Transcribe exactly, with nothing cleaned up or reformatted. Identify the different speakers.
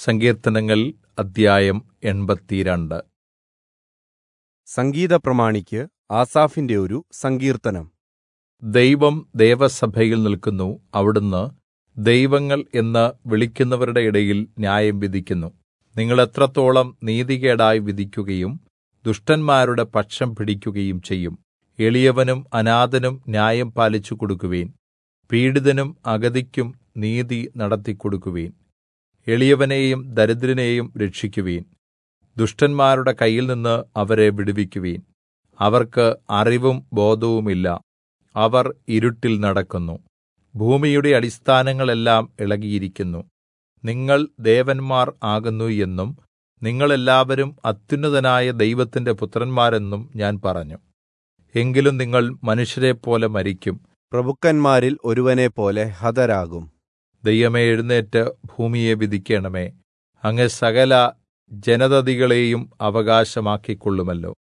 Speaker 1: സങ്കീർത്തനങ്ങൾ അദ്ധ്യായം എൺപത്തിരണ്ട്.
Speaker 2: സംഗീതപ്രമാണിക്ക് ആസാഫിന്റെ ഒരു സങ്കീർത്തനം.
Speaker 1: ദൈവം ദേവസഭയിൽ നിൽക്കുന്നു. അവിടുന്ന് ദൈവങ്ങൾ എന്ന് വിളിക്കുന്നവരുടെ ഇടയിൽ ന്യായം വിധിക്കുന്നു. നിങ്ങൾ എത്രത്തോളം നീതികേടായി വിധിക്കുകയും ദുഷ്ടന്മാരുടെ പക്ഷം പിടിക്കുകയും ചെയ്യും. എളിയവനും അനാഥനും ന്യായം പാലിച്ചു കൊടുക്കുവിൻ. പീഡിതനും അഗതിക്കും നീതി നടത്തിക്കൊടുക്കുവിൻ. എളിയവനെയും ദരിദ്രനെയും രക്ഷിക്കുവിൻ. ദുഷ്ടന്മാരുടെ കയ്യിൽനിന്ന് അവരെ വിടുവിക്കുവിൻ. അവർക്ക് അറിവും ബോധവുമില്ല. അവർ ഇരുട്ടിൽ നടക്കുന്നു. ഭൂമിയുടെ അടിസ്ഥാനങ്ങളെല്ലാം ഇളകിയിരിക്കുന്നു. നിങ്ങൾ ദേവന്മാർ ആകുന്നു എന്നും നിങ്ങളെല്ലാവരും അത്യുന്നതനായ ദൈവത്തിന്റെ പുത്രന്മാരെന്നും ഞാൻ പറഞ്ഞു. എങ്കിലും നിങ്ങൾ മനുഷ്യരെപ്പോലെ മരിക്കും,
Speaker 2: പ്രഭുക്കന്മാരിൽ ഒരുവനെപ്പോലെ ഹതരാകും.
Speaker 1: ദൈവമേ, എഴുന്നേറ്റ് ഭൂമിയെ വിധിക്കണമേ. അങ്ങ് സകല ജനതതികളെയും അവകാശമാക്കിക്കൊള്ളുമല്ലോ.